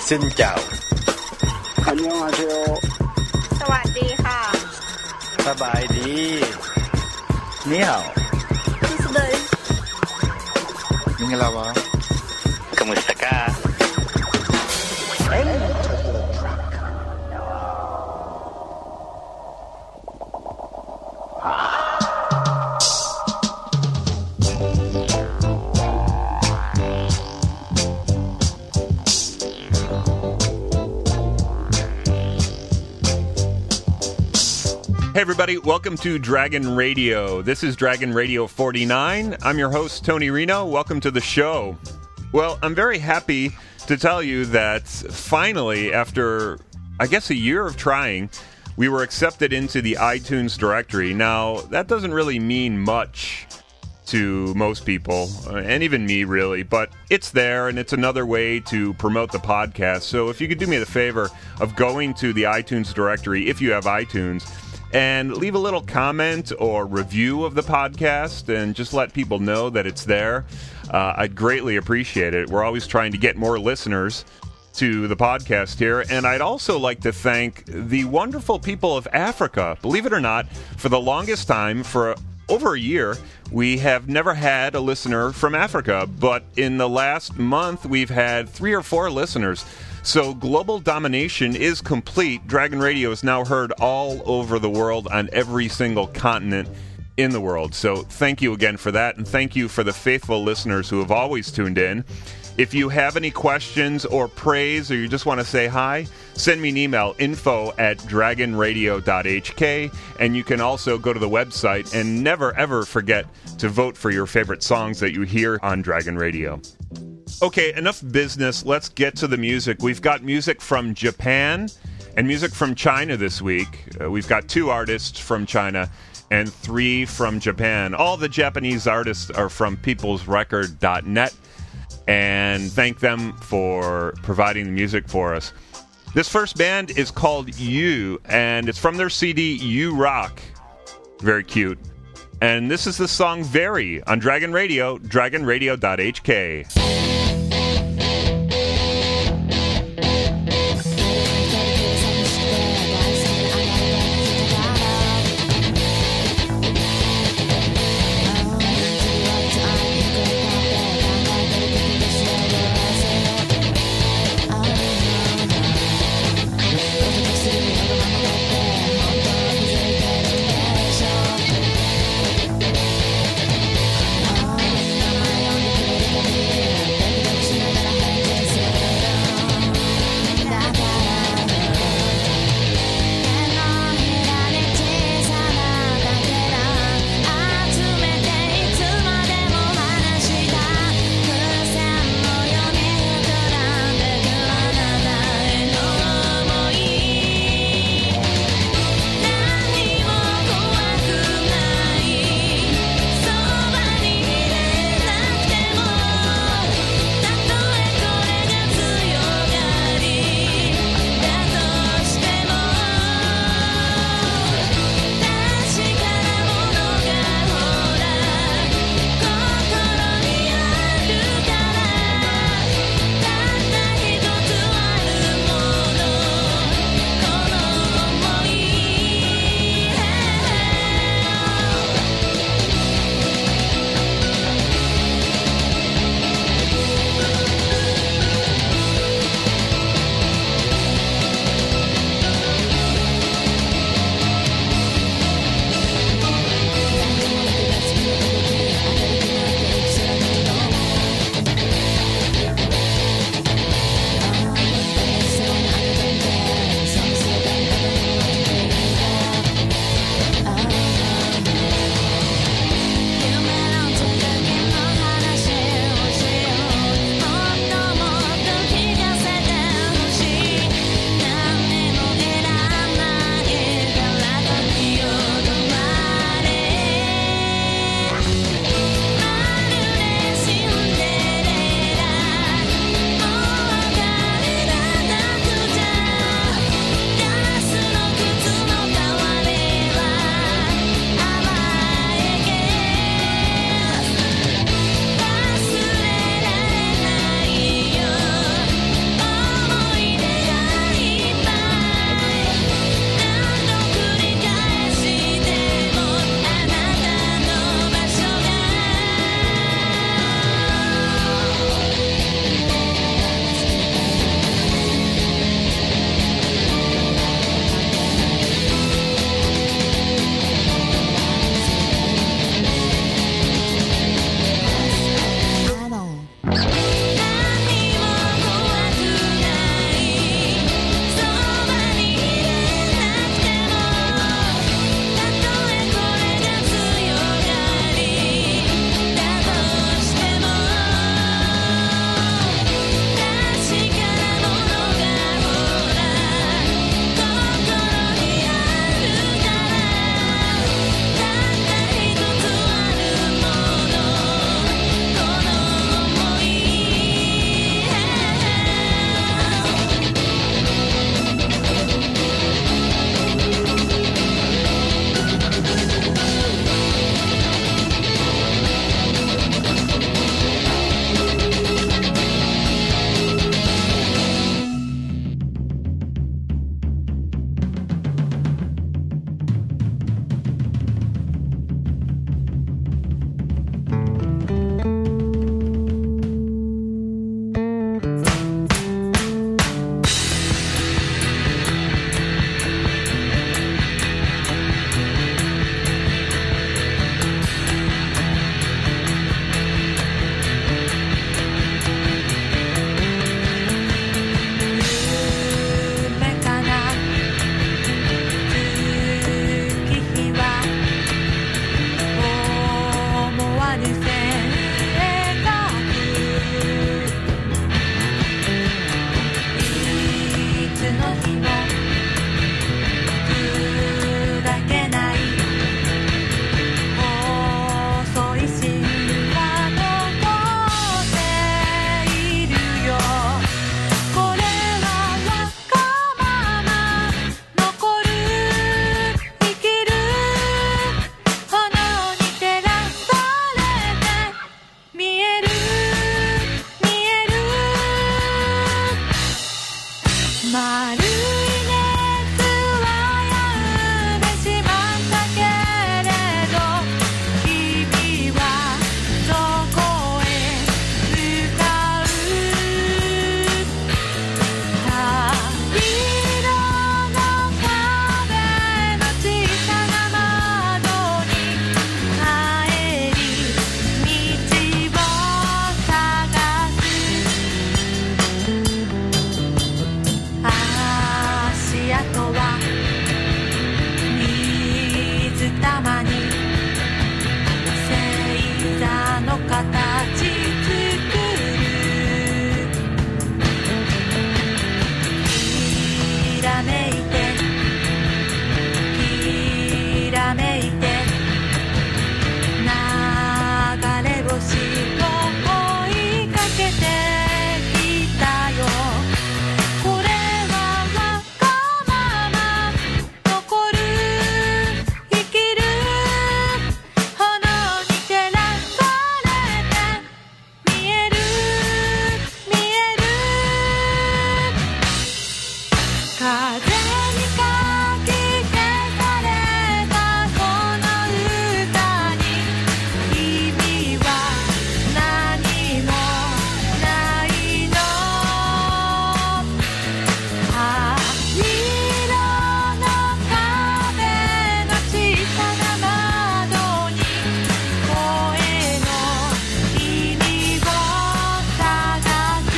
Xin chào. 안녕하세요. สวัสดีค่ะสบายดี นี่เหรอ Tuesday Mingalawa. Kamusta ka? Hey everybody, welcome to Dragon Radio. This is Dragon Radio 49. I'm your host, Tony Reno. Welcome to the show. Well, I'm very happy to tell you that finally, after, I guess, a year of trying, we were accepted into the iTunes directory. Now, that doesn't really mean much to most people, and even me, really, but it's there, and it's another way to promote the podcast. So if you could do me the favor of going to the iTunes directory, if you have iTunes, and leave a little comment or review of the podcast and just let people know that it's there, I'd greatly appreciate it. We're always trying to get more listeners to the podcast here. And I'd also like to thank the wonderful people of Africa. Believe it or not, for the longest time, for over a year, we have never had a listener from Africa. But in the last month, we've had 3 or 4 listeners. So global domination is complete. Dragon Radio is now heard all over the world on every single continent in the world. So thank you again for that, and thank you for the faithful listeners who have always tuned in. If you have any questions or praise, or you just want to say hi, send me an email, info@dragonradio.hk, and you can also go to the website and never ever forget to vote for your favorite songs that you hear on Dragon Radio. Okay, enough business. Let's get to the music. We've got music from Japan and music from China this week. We've got 2 artists from China and 3 from Japan. All the Japanese artists are from peoplesrecord.net, and thank them for providing the music for us. This first band is called You, and it's from their CD You Rock. Very cute. And this is the song Very on Dragon Radio, dragonradio.hk. の形作るきらめいてきらめいて流れ星を追いかけてきたよこれはわがまま残る生きる炎に照らされて見える見える風にかき消されたこの歌に意味は何もないの灰色の壁の小さな窓に声の意味を探す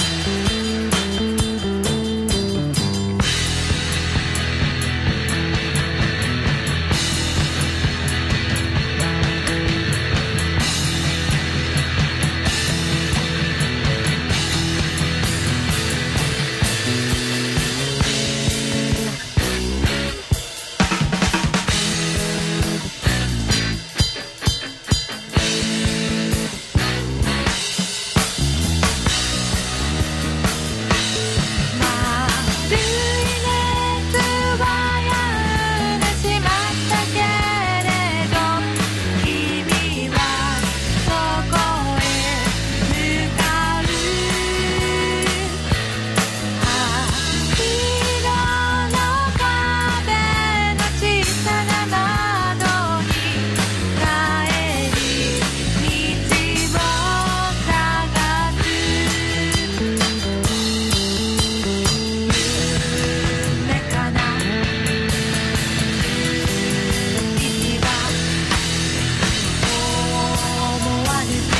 丸い熱はやんでしまったけれど君はそこへ向かう灰色の壁の小さな窓に帰り道を探す夢かな意は思わぬ手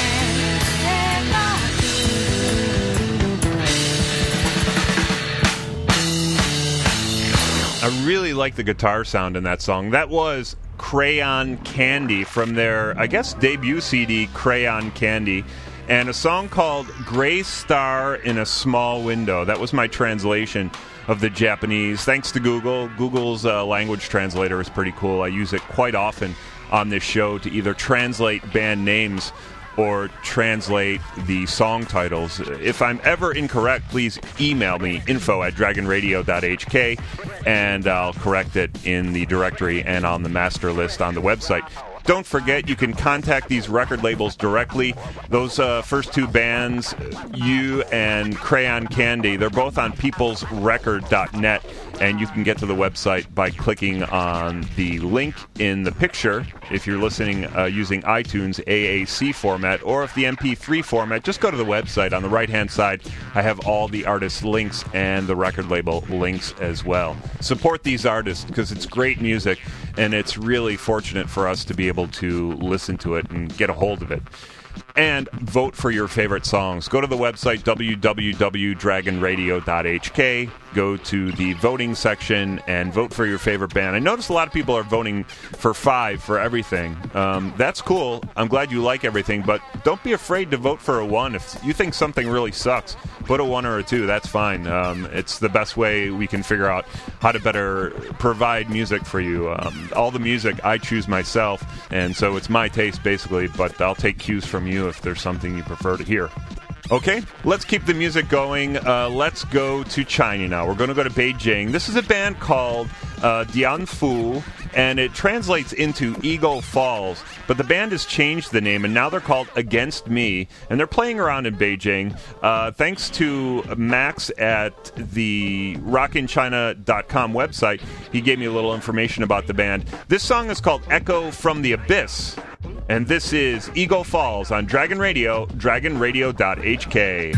I really like the guitar sound in that song. That was Crayon Candy from their, I guess, debut CD, Crayon Candy, and a song called Gray Star in a Small Window. That was my translation of the Japanese. Thanks to Google. Google's language translator is pretty cool. I use it quite often on this show to either translate band names or translate the song titles. If I'm ever incorrect, please email me, info@dragonradio.hk, and I'll correct it in the directory and on the master list on the website. Don't forget, you can contact these record labels directly. Those first two bands, you and Crayon Candy, they're both on peoplesrecord.net, and you can get to the website by clicking on the link in the picture. If you're listening using iTunes AAC format, or if the MP3 format, just go to the website. On the right-hand side, I have all the artist links and the record label links as well. Support these artists because it's great music, and it's really fortunate for us to be able to listen to it and get a hold of it. And vote for your favorite songs. Go to the website, www.dragonradio.hk. Go to the voting section and vote for your favorite band. I notice a lot of people are voting for 5 for everything. That's cool. I'm glad you like everything, but don't be afraid to vote for a 1. If you think something really sucks, put a 1 or a 2. That's fine. It's the best way we can figure out how to better provide music for you. All the music I choose myself, and so it's my taste basically, but I'll take cues from you if there's something you prefer to hear. Okay, let's keep the music going. Let's go to China now. We're going to go to Beijing. This is a band called Dianfu, and it translates into Eagle Falls. But the band has changed the name, and now they're called Against Me, and they're playing around in Beijing. Thanks to Max at the rockinchina.com website, he gave me a little information about the band. This song is called Echo from the Abyss. And this is Eagle Falls on Dragon Radio, dragonradio.hk.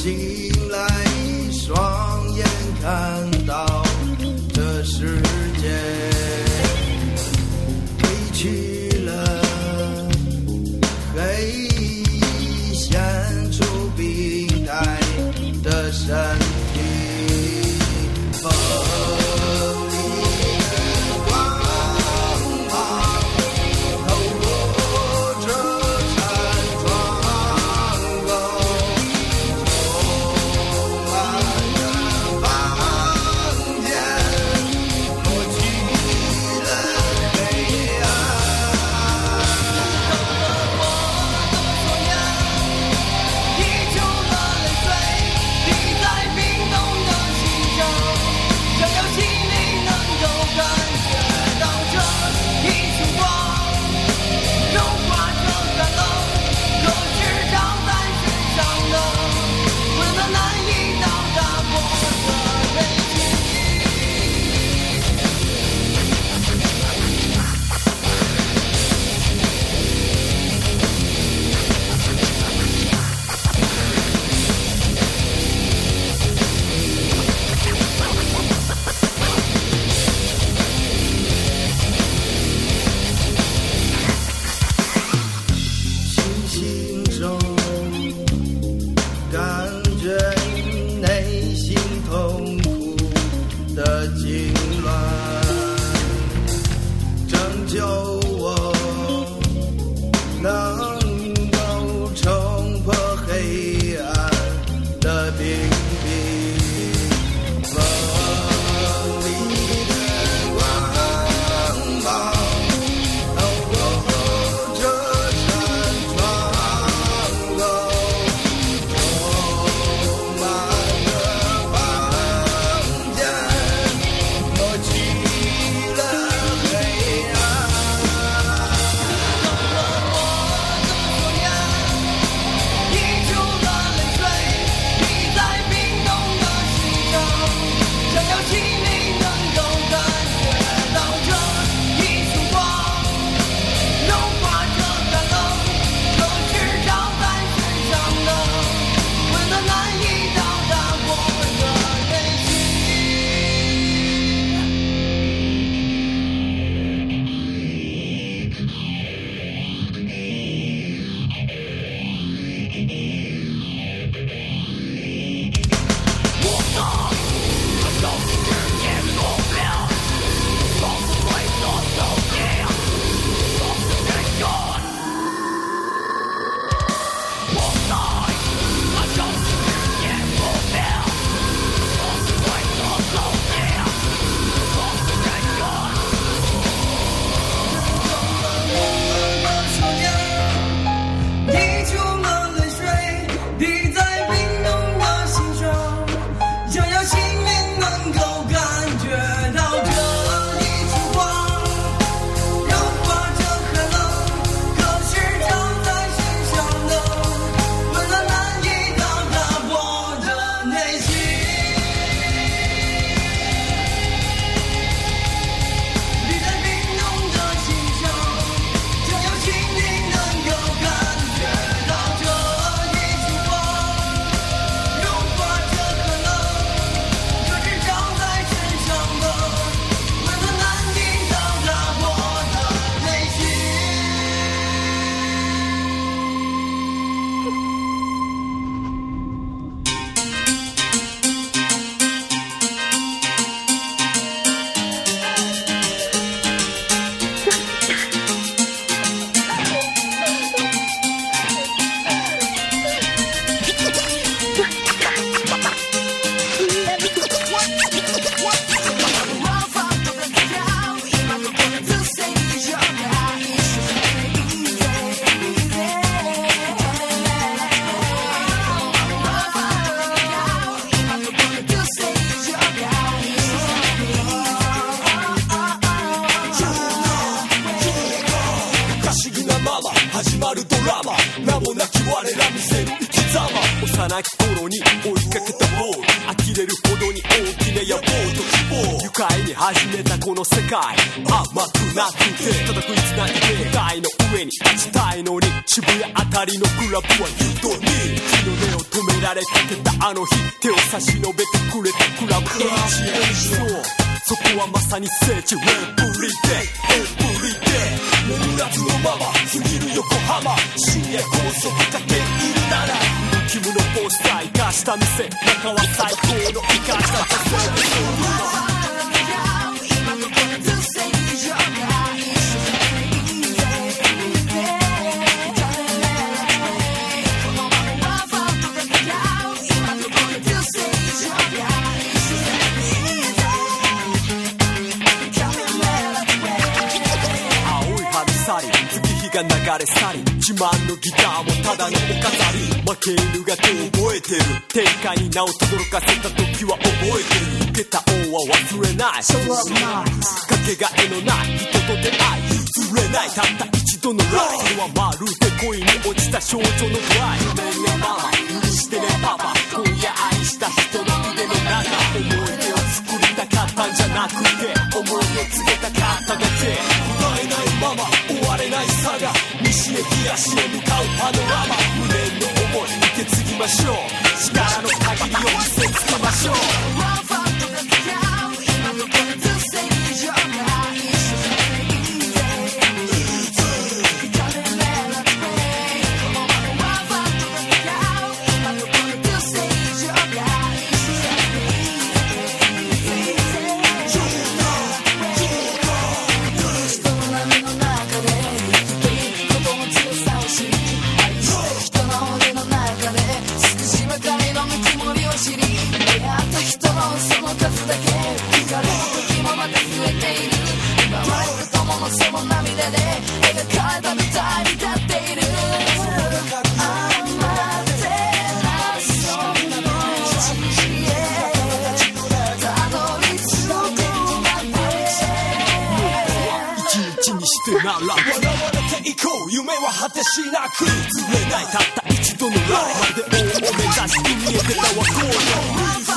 醒来，双眼看到这世界回去了，黑显出病态的身体，风里的光芒透过这山窗口，幽暗的房间抹去了黑暗。依旧的泪水滴在鼻頃に追いかけたボール呆れるほどに大きな野望と希望愉快に始めたこの世界甘くなくてただ食いつないで台の上に立ちたいのに渋谷あたりのクラブは誘導に日の目を止められかけたあの日手を差し伸べてくれたクラブ HM そこはまさに聖地エブリデイ眠らずのまま過ぎる横浜深夜高速かけいるならキムのポスター生かした店中は最高の生かした女性が流れ去り自慢のギターもただのお飾り負け犬が手を覚えてる天下に名を轟かせた時は覚えてる受けた恩は忘れないかけがえのない人と出会い譲れないたった一度のライフそれはまるで恋に落ちた少女の具合ねえねえママ許してねパパ今夜愛した人の腕の中思い出を作りたかったんじゃなくて思いを告げたかっただけ答えないまま終われない差が西へ東へ向かうパノラマ無念の思い受け継ぎましょう力の限りを見せつけましょう夢は果てしなくずれないたった一度のライブまで王を目指して見えてたわゴール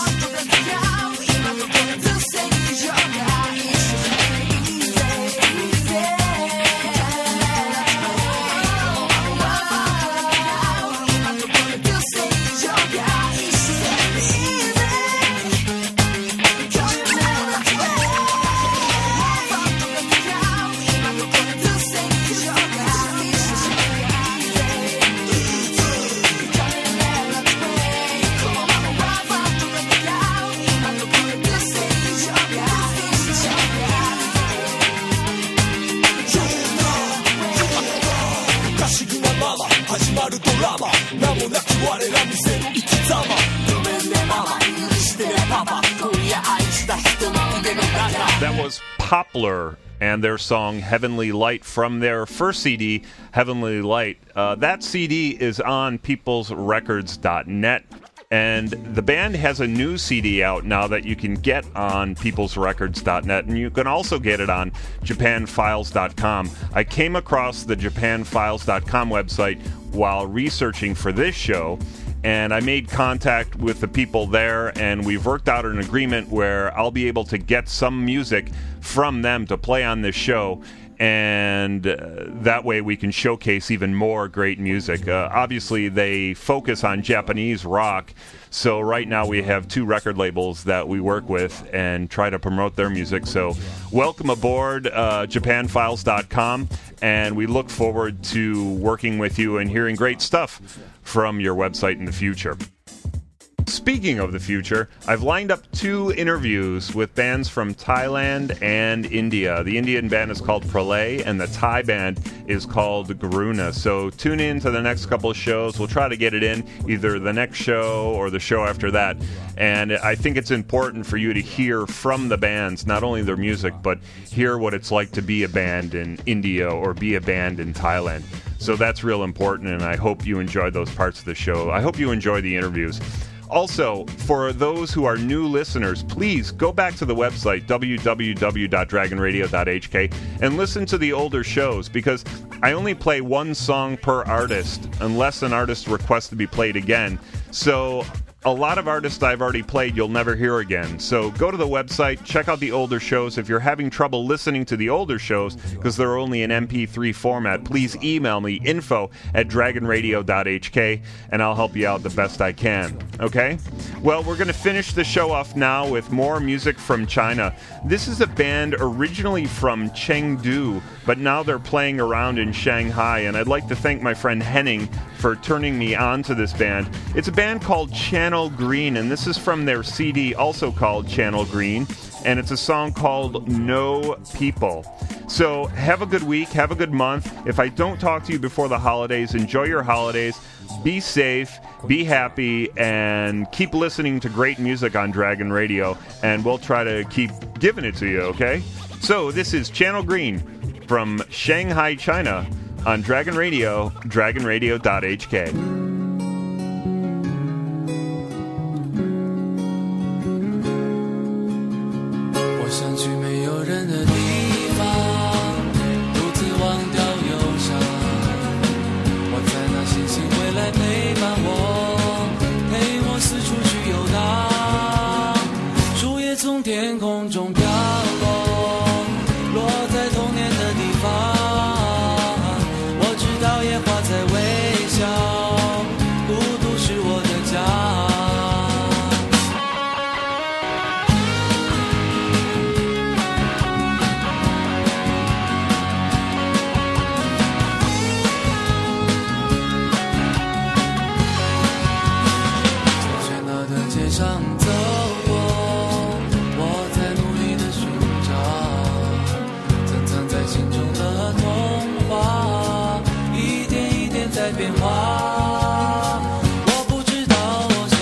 That was Poplar and their song Heavenly Light from their first CD, Heavenly Light. That CD is on peoplesrecords.net. And the band has a new CD out now that you can get on peoplesrecords.net, and you can also get it on japanfiles.com. I came across the japanfiles.com website while researching for this show, and I made contact with the people there, and we've worked out an agreement where I'll be able to get some music from them to play on this show, and that way we can showcase even more great music. Obviously, they focus on Japanese rock, so right now we have 2 record labels that we work with and try to promote their music. So welcome aboard japanfiles.com, and we look forward to working with you and hearing great stuff from your website in the future. Speaking of the future, I've lined up 2 interviews with bands from Thailand and India. The Indian band is called Pralay, and the Thai band is called Garuna. So tune in to the next couple of shows. We'll try to get it in either the next show or the show after that. And I think it's important for you to hear from the bands, not only their music, but hear what it's like to be a band in India or be a band in Thailand. So that's real important, and I hope you enjoy those parts of the show. I hope you enjoy the interviews. Also, for those who are new listeners, please go back to the website, www.dragonradio.hk, and listen to the older shows, because I only play one song per artist unless an artist requests to be played again. So a lot of artists I've already played you'll never hear again. So go to the website, check out the older shows. If you're having trouble listening to the older shows because they're only in MP3 format, please email me, info@dragonradio.hk, and I'll help you out the best I can. Okay? Well, we're going to finish the show off now with more music from China. This is a band originally from Chengdu, but now they're playing around in Shanghai, and I'd like to thank my friend Henning for turning me on to this band. It's a band called Channel Green, and this is from their CD also called Channel Green, and it's a song called No People. So have a good week, have a good month. If I don't talk to you before the holidays, enjoy your holidays, be safe, be happy, and keep listening to great music on Dragon Radio, and we'll try to keep giving it to you, okay? So this is Channel Green from Shanghai, China, on Dragon Radio, dragonradio.hk. 我想去没有人的地方，独自忘掉忧伤。我在那星星会来陪伴我，陪我四处去游荡。树叶从天空中飘落，落在童年的地方。我知道野花在微笑，孤独是我的家。街上走过，我在努力地寻找珍藏在心中的童话，一点一点在变化。我不知道，我想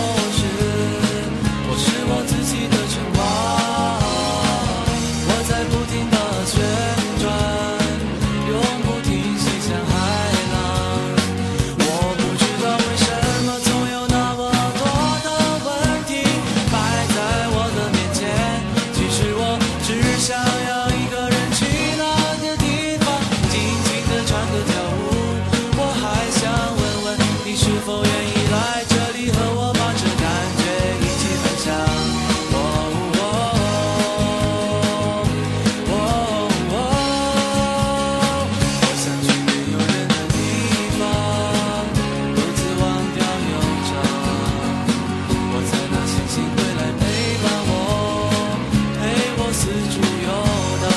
我是我自己的神话。我在不停地旋转，永不停息像海浪。我不知道为什么总有那么多想要一个人去那个地方，静静地唱歌跳舞。我还想问问你是否愿意来这里和我把这感觉一起分享。我想去没有人的地方，独自忘掉忧伤。我在那星星会来陪伴我，陪我四处游荡。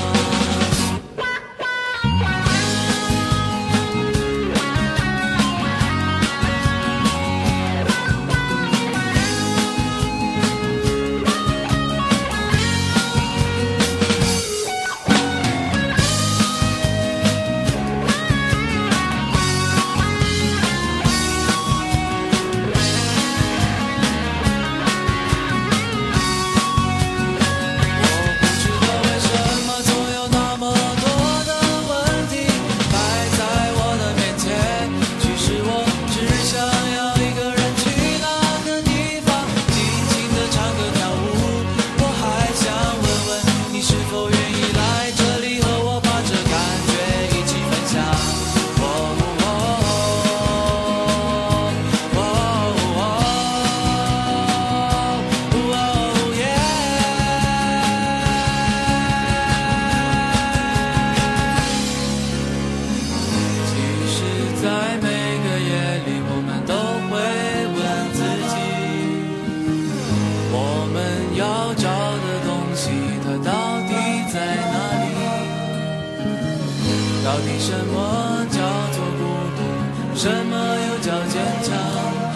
要找的东西，它到底在哪里？到底什么叫做孤独？什么又叫坚强？